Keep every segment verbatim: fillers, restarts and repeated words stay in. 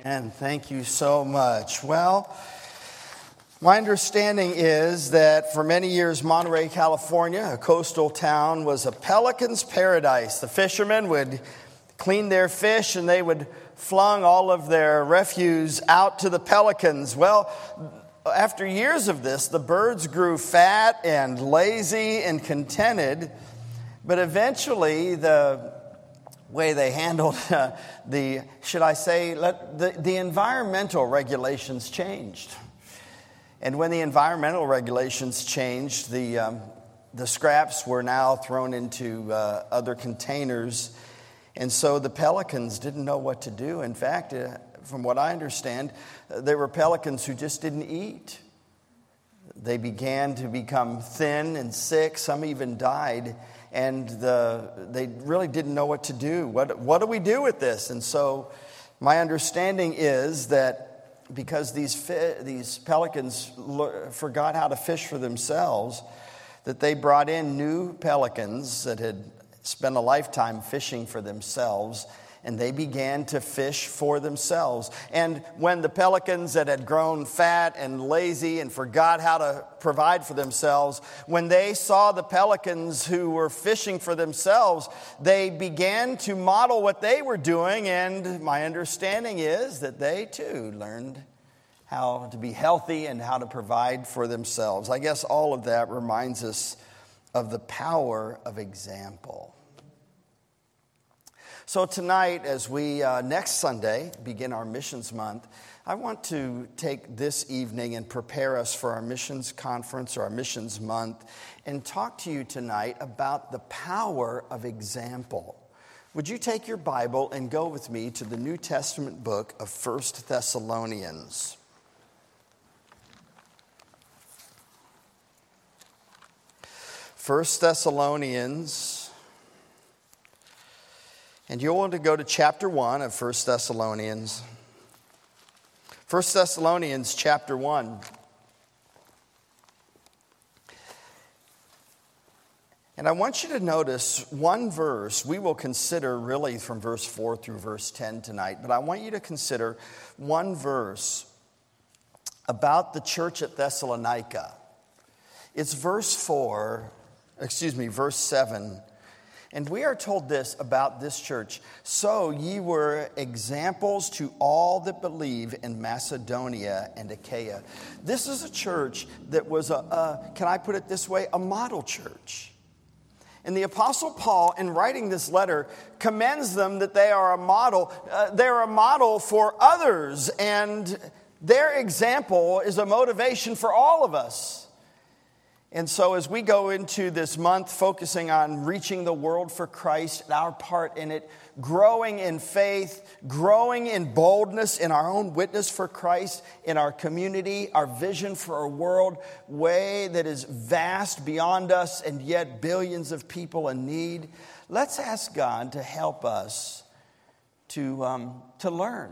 And thank you so much. Well, my understanding is that for many years, Monterey, California, a coastal town, was a pelican's paradise. The fishermen would clean their fish and they would flung all of their refuse out to the pelicans. Well, after years of this, the birds grew fat and lazy and contented, but eventually the way they handled uh, the, should I say, let, the, the environmental regulations changed. And when the environmental regulations changed, the, um, the scraps were now thrown into uh, other containers. And so the pelicans didn't know what to do. In fact, uh, from what I understand, uh, there were pelicans who just didn't eat. They began to become thin and sick. Some even died. And the, they really didn't know what to do. What, what do we do with this? And so my understanding is that because these fi- these pelicans lo- forgot how to fish for themselves, that they brought in new pelicans that had spent a lifetime fishing for themselves, and they began to fish for themselves. And when the pelicans that had grown fat and lazy and forgot how to provide for themselves, when they saw the pelicans who were fishing for themselves, they began to model what they were doing. And my understanding is that they too learned how to be healthy and how to provide for themselves. I guess all of that reminds us of the power of example. So tonight, as we, uh, next Sunday, begin our missions month, I want to take this evening and prepare us for our missions conference or our missions month and talk to you tonight about the power of example. Would you take your Bible and go with me to the New Testament book of First Thessalonians? First Thessalonians. And you'll want to go to chapter one of First Thessalonians. First Thessalonians chapter one. And I want you to notice one verse. We will consider really from verse four through verse ten tonight. But I want you to consider one verse about the church at Thessalonica. It's verse four, excuse me, verse seven. And we are told this about this church. So ye were examples to all that believe in Macedonia and Achaia. This is a church that was, a, a can I put it this way, a model church. And the Apostle Paul, in writing this letter, commends them that they are a model. Uh, they're a model for others. And their example is a motivation for all of us. And so as we go into this month focusing on reaching the world for Christ and our part in it, growing in faith, growing in boldness in our own witness for Christ, in our community, our vision for a world way that is vast beyond us and yet billions of people in need, let's ask God to help us to, um, to learn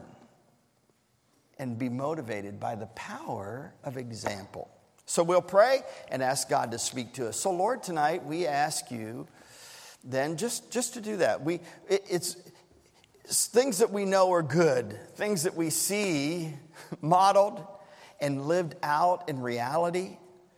and be motivated by the power of example. So we'll pray and ask God to speak to us. So Lord, tonight we ask you then just, just to do that. We it, it's, it's things that we know are good, things that we see modeled and lived out in reality,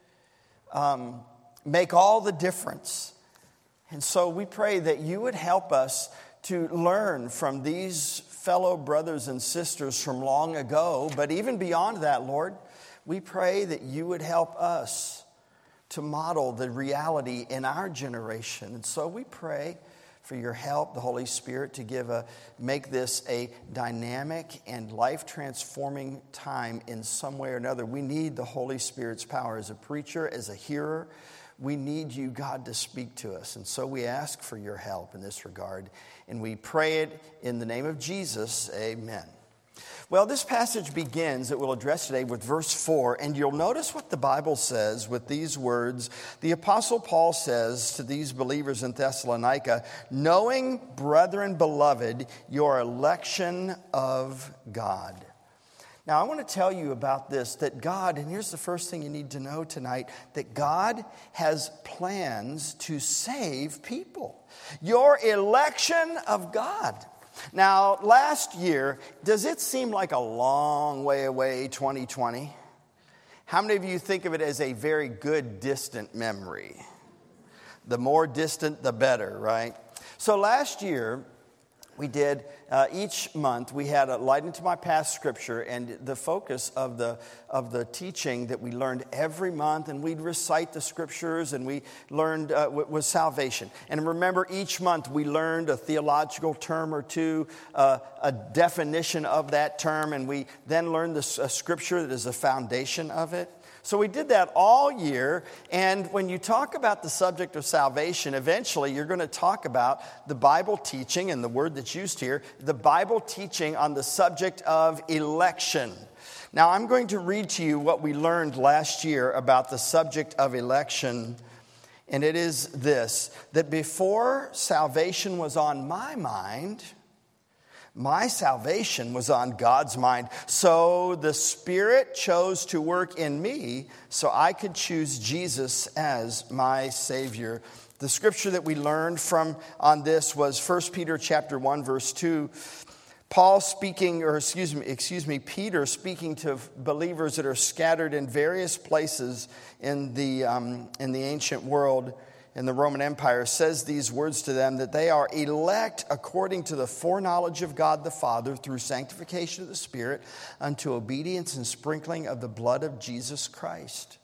um, make all the difference. And so we pray that you would help us to learn from these fellow brothers and sisters from long ago, but even beyond that, Lord, we pray that you would help us to model the reality in our generation. And so we pray for your help, the Holy Spirit, to give a make this a dynamic and life-transforming time in some way or another. We need the Holy Spirit's power as a preacher, as a hearer. We need you, God, to speak to us. And so we ask for your help in this regard. And we pray it in the name of Jesus. Amen. Well, this passage begins that we'll address today with verse four, and you'll notice what the Bible says with these words. The Apostle Paul says to these believers in Thessalonica, knowing, brethren beloved, your election of God. Now, I want to tell you about this, that God, and here's the first thing you need to know tonight, that God has plans to save people. Your election of God. Now, last year, does it seem like a long way away, twenty twenty? How many of you think of it as a very good distant memory? The more distant, the better, right? So last year, we did, uh, each month, we had a Light Into My Past scripture, and the focus of the of the teaching that we learned every month, and we'd recite the scriptures, and we learned, uh, was salvation. And remember, each month we learned a theological term or two, uh, a definition of that term, and we then learned the a scripture that is the foundation of it. So we did that all year, and when you talk about the subject of salvation, eventually you're going to talk about the Bible teaching, and the word that's used here, the Bible teaching on the subject of election. Now I'm going to read to you what we learned last year about the subject of election, and it is this, that before salvation was on my mind, my salvation was on God's mind. So the Spirit chose to work in me so I could choose Jesus as my Savior. The scripture that we learned from on this was First Peter chapter one, verse two. Paul speaking, or excuse me, excuse me, Peter speaking to believers that are scattered in various places in the um, in the ancient world, in the Roman Empire, says these words to them, that they are elect according to the foreknowledge of God the Father through sanctification of the Spirit unto obedience and sprinkling of the blood of Jesus Christ.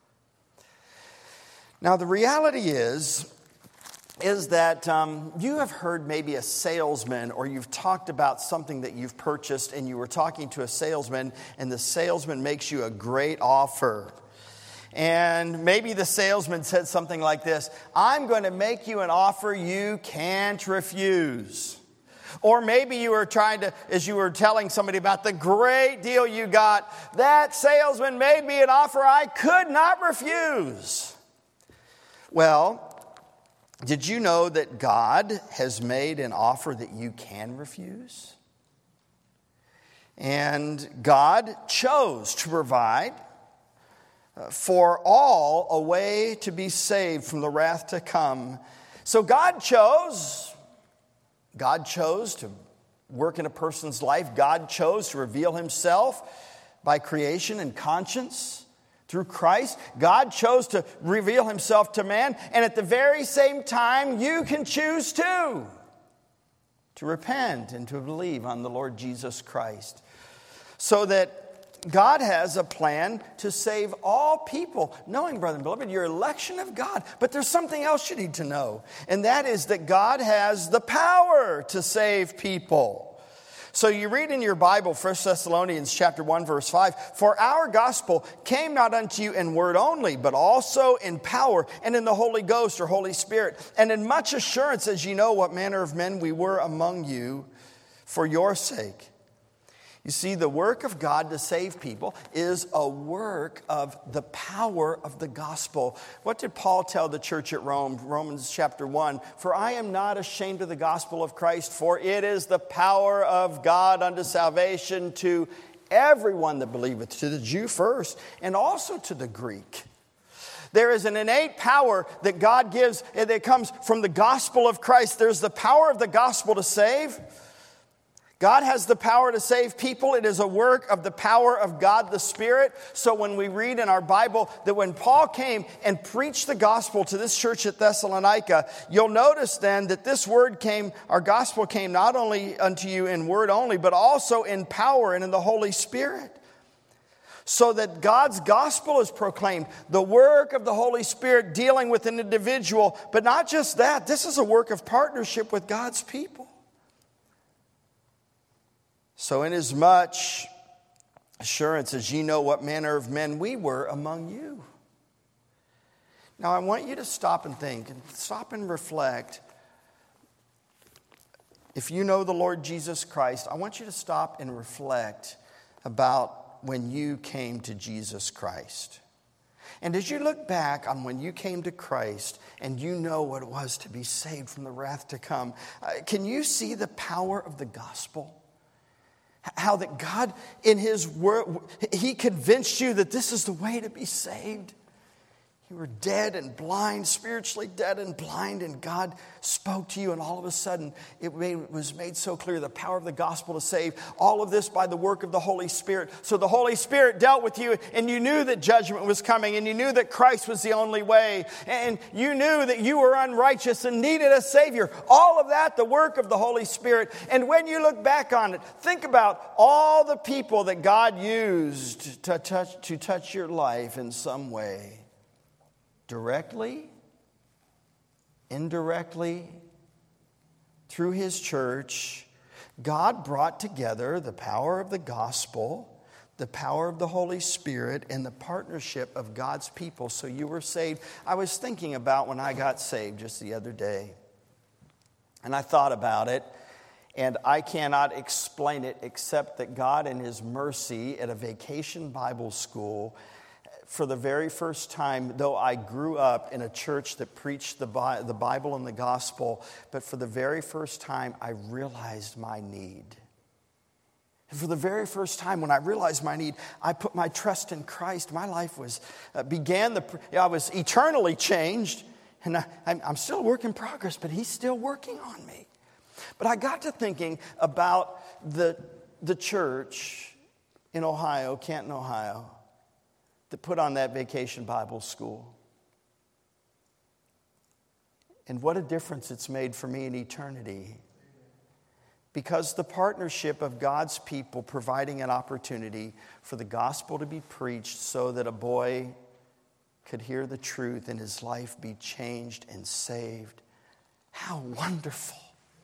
Now the reality is, is that um, you have heard maybe a salesman, or you've talked about something that you've purchased, and you were talking to a salesman, and the salesman makes you a great offer. And maybe the salesman said something like this: I'm going to make you an offer you can't refuse. Or maybe you were trying to, as you were telling somebody about the great deal you got, that salesman made me an offer I could not refuse. Well, did you know that God has made an offer that you can refuse? And God chose to provide for all a way to be saved from the wrath to come. So God chose, God chose to work in a person's life. God chose to reveal himself by creation and conscience through Christ. God chose to reveal himself to man. And at the very same time, you can choose too, to repent and to believe on the Lord Jesus Christ. So that God has a plan to save all people. Knowing, brother and beloved, your election of God. But there's something else you need to know. And that is that God has the power to save people. So you read in your Bible, First Thessalonians chapter one, verse five, for our gospel came not unto you in word only, but also in power and in the Holy Ghost or Holy Spirit, and in much assurance, as ye know what manner of men we were among you for your sake. You see, the work of God to save people is a work of the power of the gospel. What did Paul tell the church at Rome? Romans chapter one, for I am not ashamed of the gospel of Christ, for it is the power of God unto salvation to everyone that believeth, to the Jew first, and also to the Greek. There is an innate power that God gives that comes from the gospel of Christ. There's the power of the gospel to save. God has the power to save people. It is a work of the power of God the Spirit. So when we read in our Bible that when Paul came and preached the gospel to this church at Thessalonica, you'll notice then that this word came, our gospel came not only unto you in word only, but also in power and in the Holy Spirit. So that God's gospel is proclaimed, the work of the Holy Spirit dealing with an individual. But not just that, this is a work of partnership with God's people. So inasmuch assurance as ye know what manner of men we were among you. Now I want you to stop and think, and stop and reflect. If you know the Lord Jesus Christ, I want you to stop and reflect about when you came to Jesus Christ. And as you look back on when you came to Christ and you know what it was to be saved from the wrath to come, uh, can you see the power of the gospel? How that God in his word, he convinced you that this is the way to be saved. You were dead and blind, spiritually dead and blind, and God spoke to you, and all of a sudden it made, was made so clear the power of the gospel to save. All of this by the work of the Holy Spirit. So the Holy Spirit dealt with you, and you knew that judgment was coming, and you knew that Christ was the only way, and you knew that you were unrighteous and needed a Savior. All of that, the work of the Holy Spirit. And when you look back on it, think about all the people that God used to touch, to touch your life in some way. Directly, indirectly, through His church, God brought together the power of the gospel, the power of the Holy Spirit, and the partnership of God's people. So you were saved. I was thinking about when I got saved just the other day, and I thought about it, and I cannot explain it except that God in His mercy at a vacation Bible school, for the very first time, though I grew up in a church that preached the Bible and the gospel, but for the very first time, I realized my need. And for the very first time, when I realized my need, I put my trust in Christ. My life was uh, began the. I was eternally changed, and I, I'm still a work in progress, but He's still working on me. But I got to thinking about the the church in Ohio, Canton, Ohio, that put on that vacation Bible school. And what a difference it's made for me in eternity. Because the partnership of God's people providing an opportunity for the gospel to be preached so that a boy could hear the truth and his life be changed and saved. How wonderful.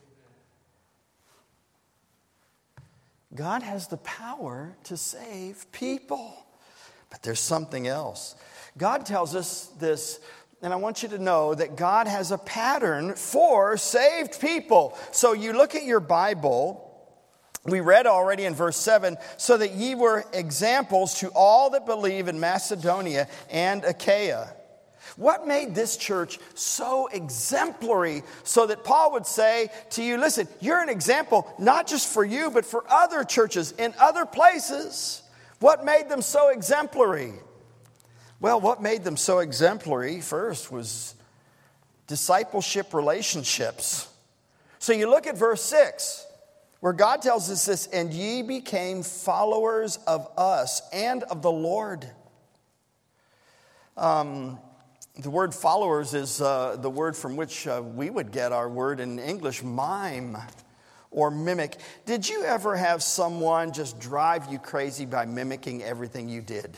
God has the power to save people. But there's something else. God tells us this, and I want you to know that God has a pattern for saved people. So you look at your Bible, we read already in verse seven, so that ye were examples to all that believe in Macedonia and Achaia. What made this church so exemplary so that Paul would say to you, listen, you're an example not just for you, but for other churches in other places. What made them so exemplary? Well, what made them so exemplary first was discipleship relationships. So you look at verse six, where God tells us this, and ye became followers of us and of the Lord. Um, the word followers is uh, the word from which uh, we would get our word in English, mime. Or mimic. Did you ever have someone just drive you crazy by mimicking everything you did?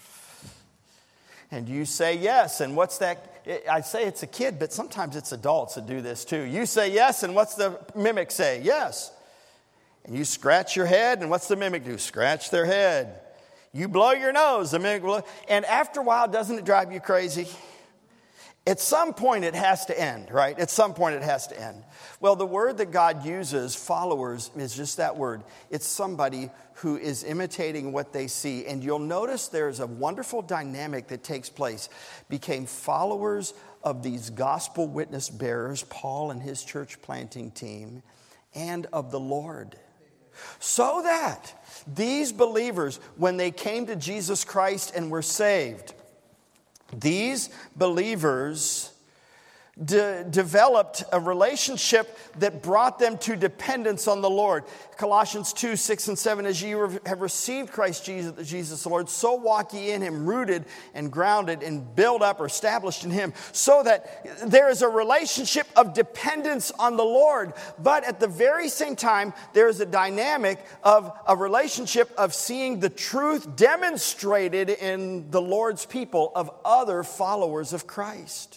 And you say yes, and what's that? I say it's a kid, but sometimes it's adults that do this too. You say yes, and what's the mimic say? Yes. And you scratch your head, and what's the mimic do? Scratch their head. You blow your nose, the mimic blow. And after a while, doesn't it drive you crazy? At some point it has to end, right? At some point it has to end. Well, the word that God uses, followers, is just that word. It's somebody who is imitating what they see. And you'll notice there's a wonderful dynamic that takes place. Became followers of these gospel witness bearers, Paul and his church planting team, and of the Lord. So that these believers, when they came to Jesus Christ and were saved, these believers de- developed a relationship that brought them to dependence on the Lord. Colossians two, six and seven, as ye have received Christ Jesus, Jesus the Lord, so walk ye in Him, rooted and grounded and built up or established in Him, so that there is a relationship of dependence on the Lord. But at the very same time, there is a dynamic of a relationship of seeing the truth demonstrated in the Lord's people of other followers of Christ.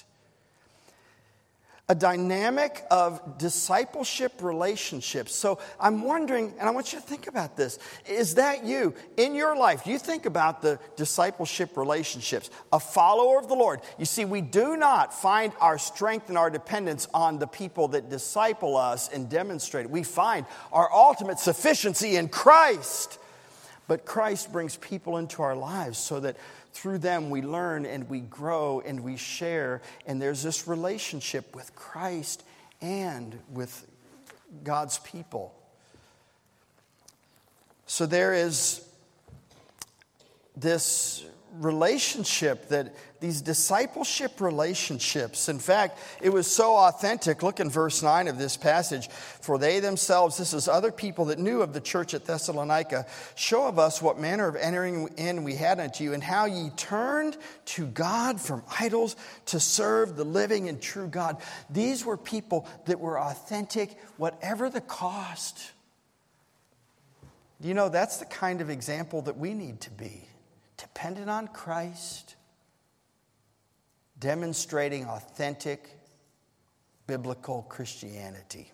A dynamic of discipleship relationships. So I'm wondering, and I want you to think about this. Is that you? In your life, you think about the discipleship relationships. A follower of the Lord. You see, we do not find our strength and our dependence on the people that disciple us and demonstrate it. We find our ultimate sufficiency in Christ. But Christ brings people into our lives so that through them we learn and we grow and we share. And there's this relationship with Christ and with God's people. So there is this relationship, that these discipleship relationships. In fact, it was so authentic. Look in verse nine of this passage. For they themselves, this is other people that knew of the church at Thessalonica, show of us what manner of entering in we had unto you, and how ye turned to God from idols to serve the living and true God. These were people that were authentic, whatever the cost. You know, that's the kind of example that we need to be. Dependent on Christ, demonstrating authentic biblical Christianity.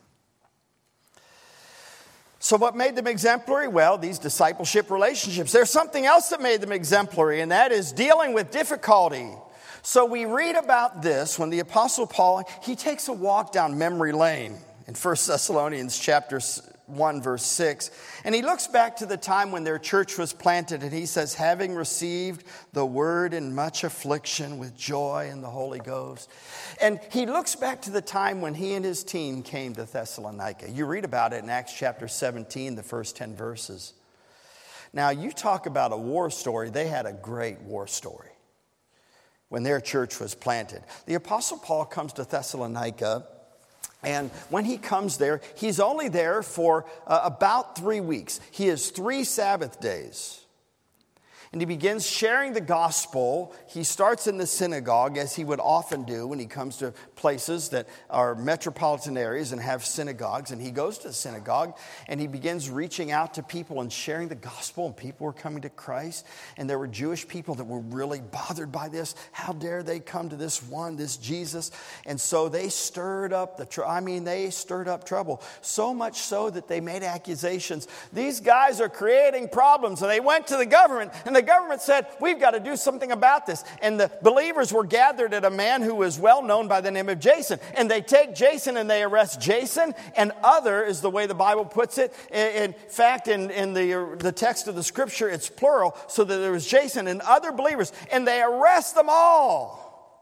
So what made them exemplary? Well, these discipleship relationships. There's something else that made them exemplary, and that is dealing with difficulty. So we read about this when the Apostle Paul, he takes a walk down memory lane in First Thessalonians chapter one, verse six. And he looks back to the time when their church was planted, and he says, having received the word in much affliction with joy in the Holy Ghost. And he looks back to the time when he and his team came to Thessalonica. You read about it in Acts chapter seventeen, the first ten verses. Now, you talk about a war story. They had a great war story when their church was planted. The Apostle Paul comes to Thessalonica. And when he comes there, he's only there for uh, about three weeks. He has three Sabbath days. And he begins sharing the gospel. He starts in the synagogue, as he would often do when he comes to places that are metropolitan areas and have synagogues. And he goes to the synagogue and he begins reaching out to people and sharing the gospel. And people were coming to Christ. And there were Jewish people that were really bothered by this. How dare they come to this one, this Jesus? And so they stirred up the, tr- I mean, they stirred up trouble. So much so that they made accusations. These guys are creating problems. And they went to the government, and the government said, we've got to do something about this. And the believers were gathered at a man who was well known by the name of Jason. And they take Jason and they arrest Jason, and other is the way the Bible puts it. In fact, in, in the, the text of the scripture, it's plural, so that there was Jason and other believers, and they arrest them all.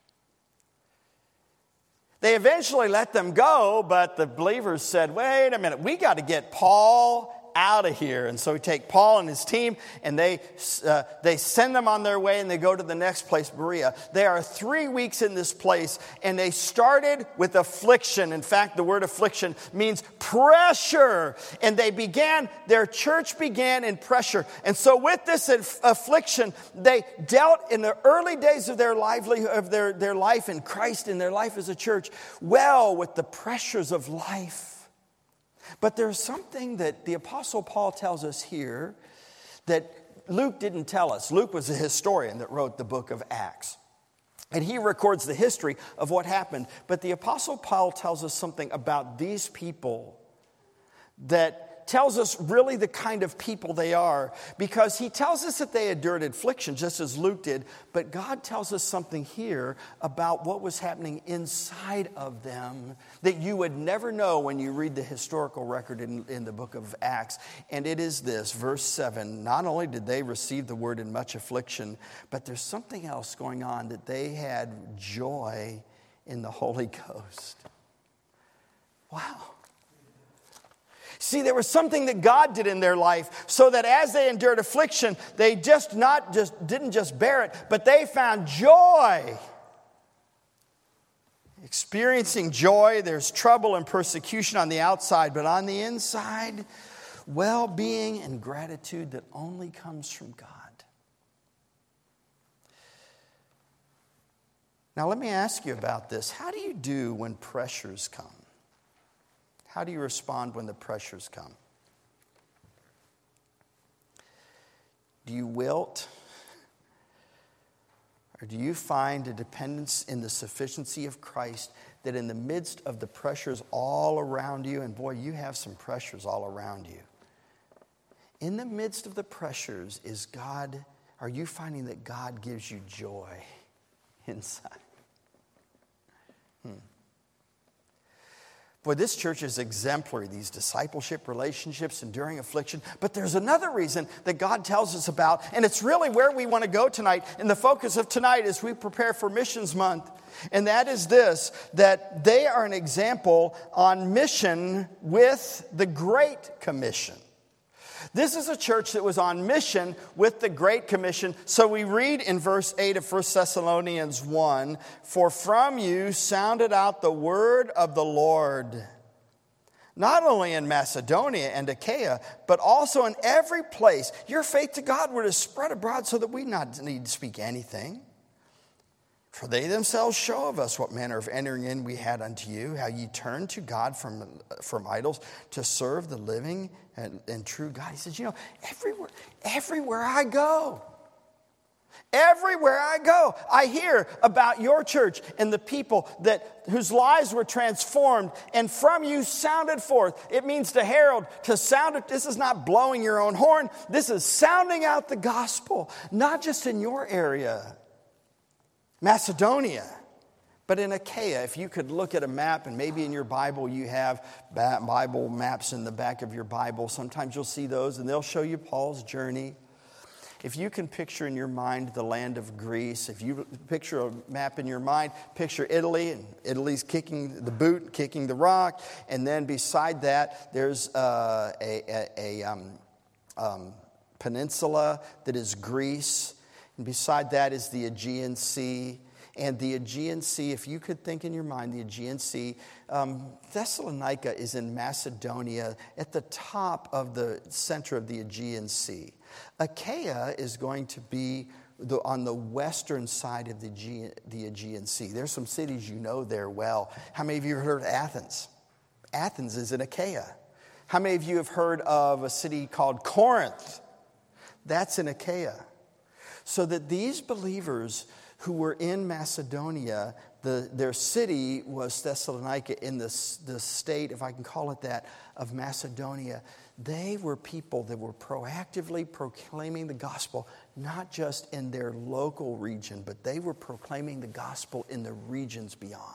They eventually let them go, but the believers said, wait a minute, we got to get Paul out of here. And so we take Paul and his team, and they uh, they send them on their way, and they go to the next place, Berea. They are three weeks in this place, and they started with affliction. In fact, the word affliction means pressure. And they began, their church began in pressure. And so with this affliction, they dealt in the early days of their livelihood, of their, their life in Christ, in their life as a church, well with the pressures of life. But there's something that the Apostle Paul tells us here that Luke didn't tell us. Luke was a historian that wrote the book of Acts. And he records the history of what happened. But the Apostle Paul tells us something about these people that tells us really the kind of people they are. Because he tells us that they endured affliction, just as Luke did. But God tells us something here about what was happening inside of them that you would never know when you read the historical record in, in the book of Acts. And it is this, verse seven. Not only did they receive the word in much affliction, but there's something else going on, that they had joy in the Holy Ghost. Wow. See, there was something that God did in their life, so that as they endured affliction, they just not just didn't just bear it, but they found joy. Experiencing joy, there's trouble and persecution on the outside, but on the inside, well-being and gratitude that only comes from God. Now, let me ask you about this. How do you do when pressures come? How do you respond when the pressures come? Do you wilt? Or do you find a dependence in the sufficiency of Christ, that in the midst of the pressures all around you, and boy, you have some pressures all around you. In the midst of the pressures, is God, are you finding that God gives you joy inside? Hmm. Boy, this church is exemplary, these discipleship relationships, enduring affliction. But there's another reason that God tells us about, and it's really where we want to go tonight, and the focus of tonight as we prepare for Missions Month. And that is this, that they are an example on mission with the Great Commission. This is a church that was on mission with the Great Commission. So we read in verse eight of First Thessalonians one, "For from you sounded out the word of the Lord, not only in Macedonia and Achaia, but also in every place. Your faith to God were to spread abroad so that we not need to speak anything. For they themselves show of us what manner of entering in we had unto you, how ye turned to God from, from idols to serve the living and, and true God." He says, you know, everywhere, everywhere I go, everywhere I go, I hear about your church and the people that whose lives were transformed, and from you sounded forth. It means to herald, to sound it. This is not blowing your own horn. This is sounding out the gospel, not just in your area, Macedonia, but in Achaia. If you could look at a map, and maybe in your Bible you have Bible maps in the back of your Bible. Sometimes you'll see those, and they'll show you Paul's journey. If you can picture in your mind the land of Greece, if you picture a map in your mind, picture Italy, and Italy's kicking the boot, kicking the rock, and then beside that there's uh, a, a, a um, um, peninsula that is Greece. And beside that is the Aegean Sea. And the Aegean Sea, if you could think in your mind, the Aegean Sea, um, Thessalonica is in Macedonia at the top of the center of the Aegean Sea. Achaia is going to be the, on the western side of the Aegean, the Aegean Sea. There's some cities you know there well. How many of you have heard of Athens? Athens is in Achaia. How many of you have heard of a city called Corinth? That's in Achaia. So that these believers who were in Macedonia, the, their city was Thessalonica in the, the state, if I can call it that, of Macedonia. They were people that were proactively proclaiming the gospel, not just in their local region, but they were proclaiming the gospel in the regions beyond.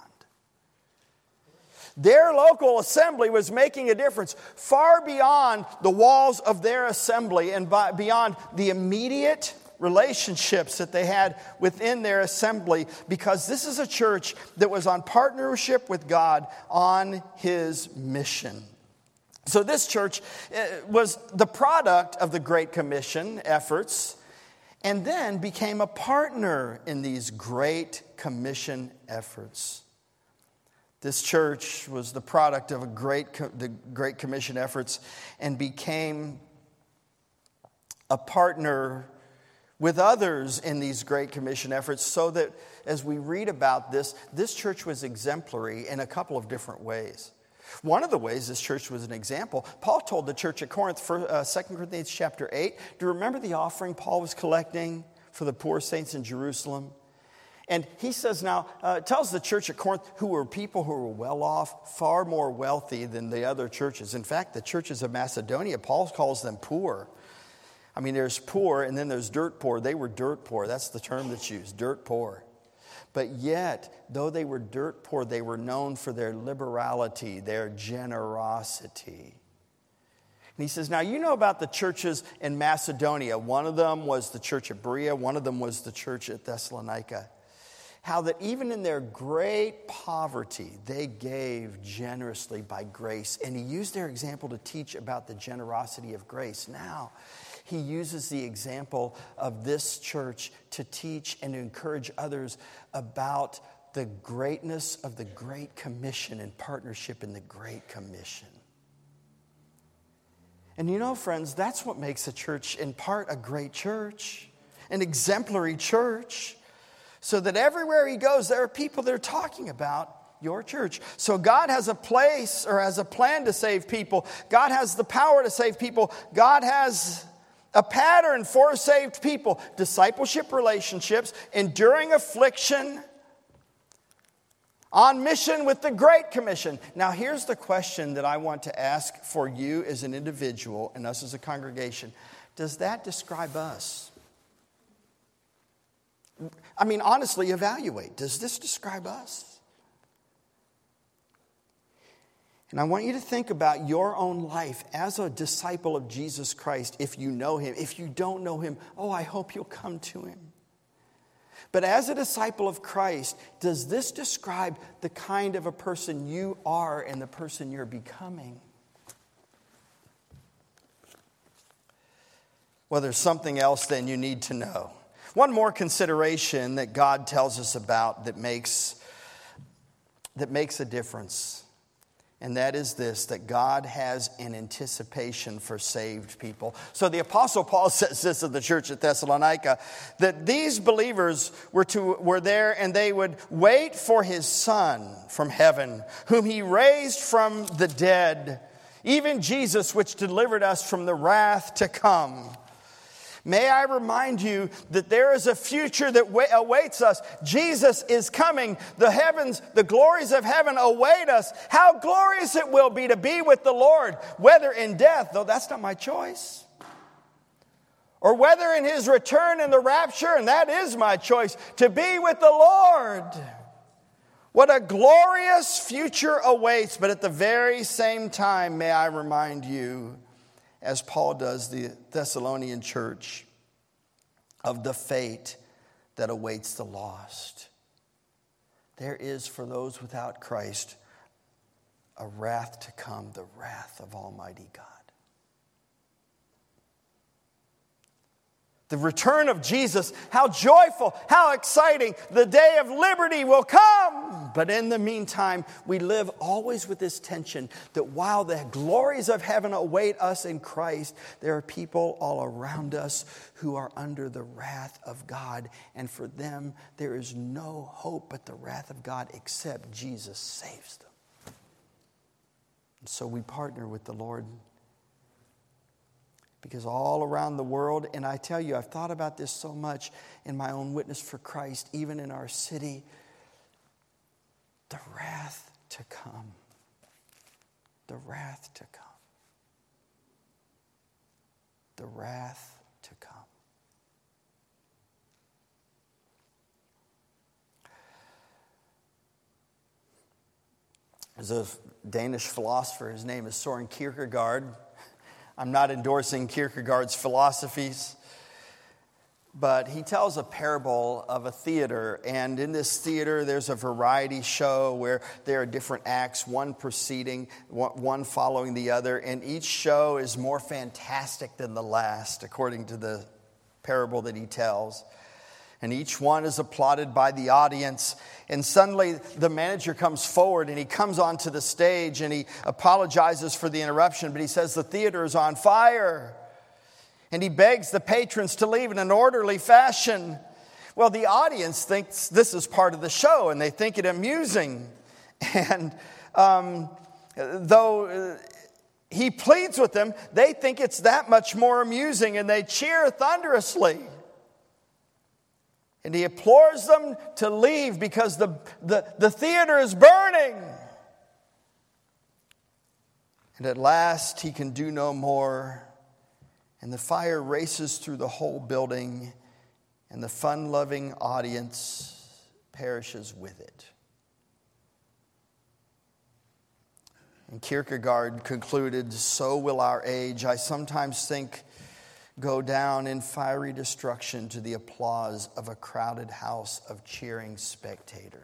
Their local assembly was making a difference far beyond the walls of their assembly and by, beyond the immediate relationships that they had within their assembly, because this is a church that was on partnership with God on His mission. So this church was the product of the Great Commission efforts, and then became a partner in these Great Commission efforts. This church was the product of a great the Great Commission efforts and became a partner with others in these Great Commission efforts, so that as we read about this, this church was exemplary in a couple of different ways. One of the ways this church was an example, Paul told the church at Corinth, for uh, Second Corinthians chapter eight, do you remember the offering Paul was collecting for the poor saints in Jerusalem? And he says now, uh, tells the church at Corinth, who were people who were well off, far more wealthy than the other churches. In fact, the churches of Macedonia, Paul calls them poor. I mean, there's poor and then there's dirt poor. They were dirt poor. That's the term that's used, dirt poor. But yet, though they were dirt poor, they were known for their liberality, their generosity. And he says, now you know about the churches in Macedonia. One of them was the church at Berea. One of them was the church at Thessalonica. How that even in their great poverty, they gave generously by grace. And he used their example to teach about the generosity of grace. Now, he uses the example of this church to teach and to encourage others about the greatness of the Great Commission and partnership in the Great Commission. And you know, friends, that's what makes a church, in part, a great church, an exemplary church, so that everywhere he goes, there are people that are talking about your church. So God has a place or has a plan to save people. God has the power to save people. God has a pattern for saved people: discipleship relationships, enduring affliction, on mission with the Great Commission. Now, here's the question that I want to ask for you as an individual and us as a congregation. Does that describe us? I mean, honestly, evaluate. Does this describe us? And I want you to think about your own life as a disciple of Jesus Christ, if you know Him. If you don't know Him, oh, I hope you'll come to Him. But as a disciple of Christ, does this describe the kind of a person you are and the person you're becoming? Well, there's something else then you need to know. One more consideration that God tells us about that makes, that makes a difference. And that is this, that God has an anticipation for saved people. So the Apostle Paul says this of the church at Thessalonica, that these believers were, to, were there and they would wait for his Son from heaven, whom he raised from the dead, even Jesus, which delivered us from the wrath to come. May I remind you that there is a future that awaits us. Jesus is coming. The heavens, the glories of heaven await us. How glorious it will be to be with the Lord, whether in death, though that's not my choice, or whether in his return in the rapture, and that is my choice, to be with the Lord. What a glorious future awaits. But at the very same time, may I remind you, as Paul does the Thessalonian church, of the fate that awaits the lost. There is for those without Christ a wrath to come, the wrath of Almighty God. The return of Jesus, how joyful, how exciting. The day of liberty will come. But in the meantime, we live always with this tension that while the glories of heaven await us in Christ, there are people all around us who are under the wrath of God. And for them, there is no hope but the wrath of God except Jesus saves them. And so we partner with the Lord. Because all around the world, and I tell you, I've thought about this so much in my own witness for Christ, even in our city, the wrath to come. The wrath to come. The wrath to come. There's a Danish philosopher, his name is Søren Kierkegaard. I'm not endorsing Kierkegaard's philosophies, but he tells a parable of a theater. And in this theater, there's a variety show where there are different acts, one preceding, one following the other. And each show is more fantastic than the last, according to the parable that he tells. And each one is applauded by the audience. And suddenly the manager comes forward and he comes onto the stage and he apologizes for the interruption. But he says the theater is on fire. And he begs the patrons to leave in an orderly fashion. Well, the audience thinks this is part of the show and they think it amusing. And um, though he pleads with them, they think it's that much more amusing and they cheer thunderously. And he implores them to leave because the, the, the theater is burning. And at last he can do no more. And the fire races through the whole building. And the fun-loving audience perishes with it. And Kierkegaard concluded, so will our age, I sometimes think, go down in fiery destruction to the applause of a crowded house of cheering spectators.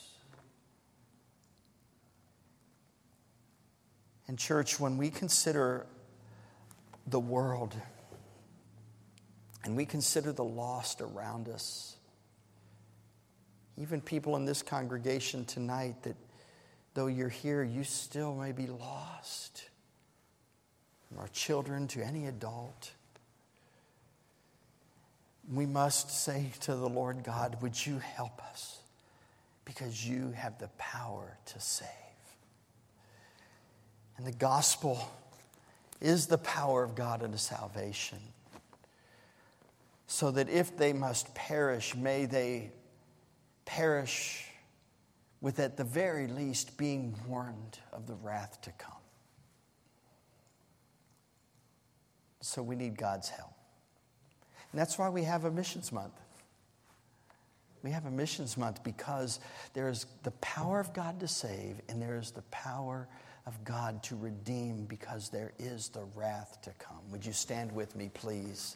And church, when we consider the world and we consider the lost around us, even people in this congregation tonight that though you're here, you still may be lost. From our children to any adult. We must say to the Lord God, would you help us? Because you have the power to save. And the gospel is the power of God unto salvation. So that if they must perish, may they perish with at the very least being warned of the wrath to come. So we need God's help. And that's why we have a missions month. We have a missions month because there is the power of God to save and there is the power of God to redeem because there is the wrath to come. Would you stand with me, please?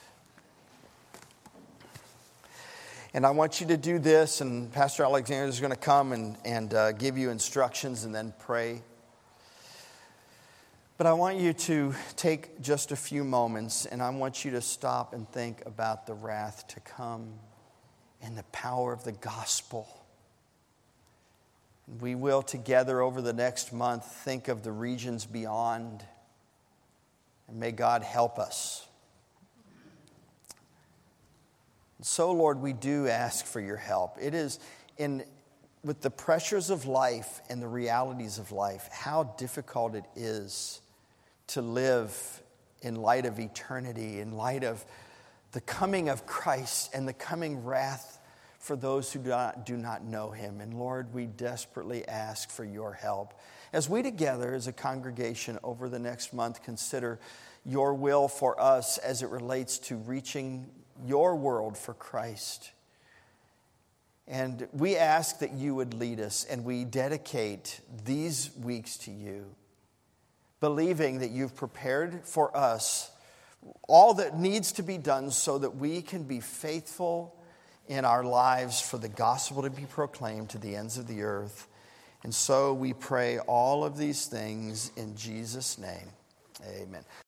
And I want you to do this, and Pastor Alexander is going to come and, and uh, give you instructions and then pray. But I want you to take just a few moments, and I want you to stop and think about the wrath to come and the power of the gospel. And we will together over the next month think of the regions beyond. And may God help us. And so, Lord, we do ask for your help. It is in with the pressures of life and the realities of life, how difficult it is to live in light of eternity, in light of the coming of Christ and the coming wrath for those who do not, do not know him. And Lord, we desperately ask for your help. As we together as a congregation over the next month consider your will for us as it relates to reaching your world for Christ. And we ask that you would lead us, and we dedicate these weeks to you, believing that you've prepared for us all that needs to be done so that we can be faithful in our lives for the gospel to be proclaimed to the ends of the earth. And so we pray all of these things in Jesus' name. Amen.